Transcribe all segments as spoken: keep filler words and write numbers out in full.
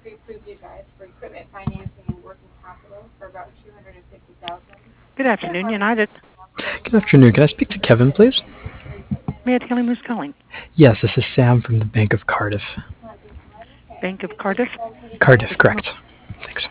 pre-approved you guys for equipment financing and working capital for about two hundred and fifty thousand. Good afternoon, United. Good afternoon. Can I speak to Kevin, please? May I tell him who's calling? Yes, this is Sam from the Bank of Cardiff. Bank of Cardiff? Cardiff, correct. Thanks.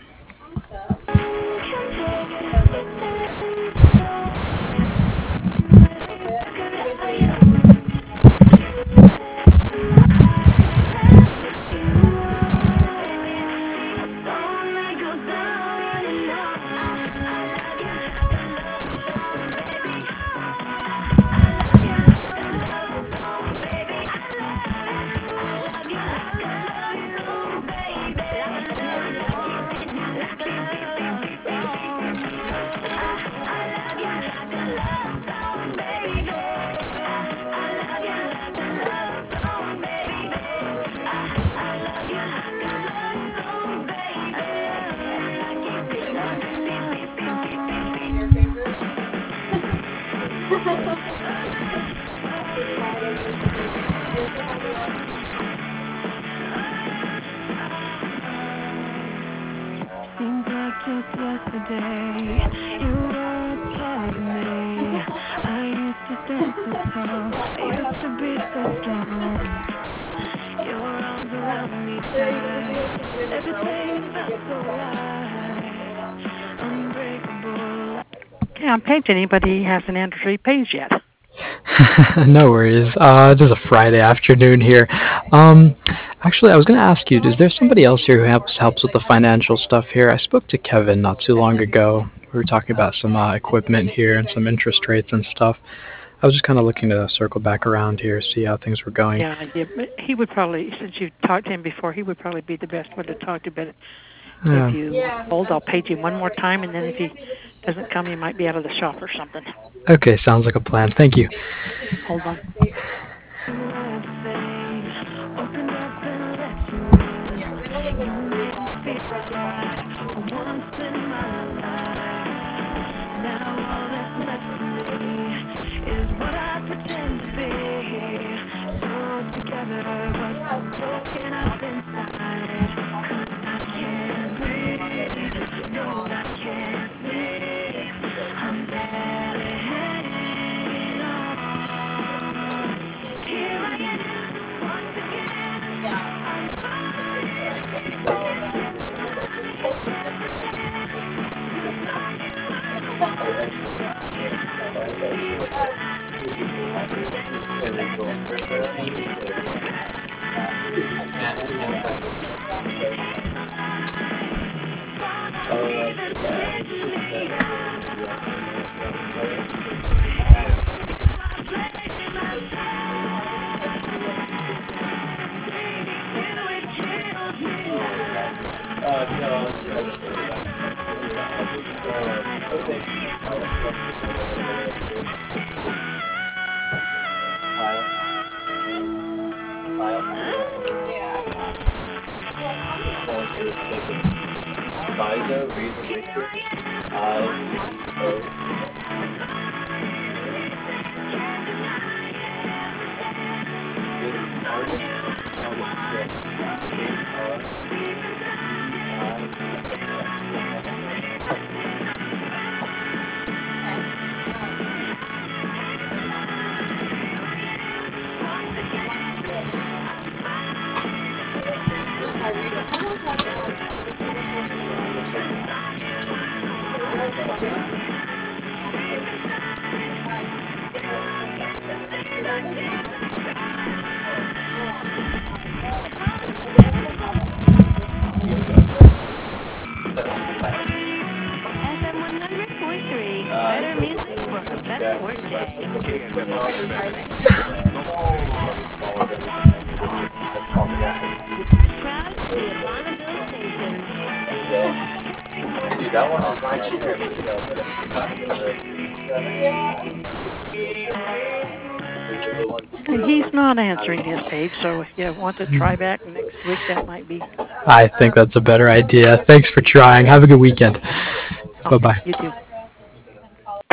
Seems like just yesterday you were a part of me. I used to stand so tall, I used to be so strong. Your arms around me tight, everything felt so right, unbreakable. Okay, on page anybody hasn't entered three page yet. No worries. Uh, it is a Friday afternoon here. Um, actually, I was going to ask you, is there somebody else here who helps helps with the financial stuff here? I spoke to Kevin not too long ago. We were talking about some uh, equipment here and some interest rates and stuff. I was just kind of looking to circle back around here, see how things were going. Yeah, yeah, but he would probably, since you talked to him before, he would probably be the best one to talk to. But Yeah. if you hold, I'll page him one more time, and then if he doesn't come, he might be out of the shop or something. Okay, sounds like a plan. Thank you. Hold on. Better music for a better workday. Proud to be a Bonneville station. Dude, that one on my chair. He's not answering his page, so if you want to try back next week, that might be. I think that's a better idea. Thanks for trying. Have a good weekend. Oh, Bye-bye. you too.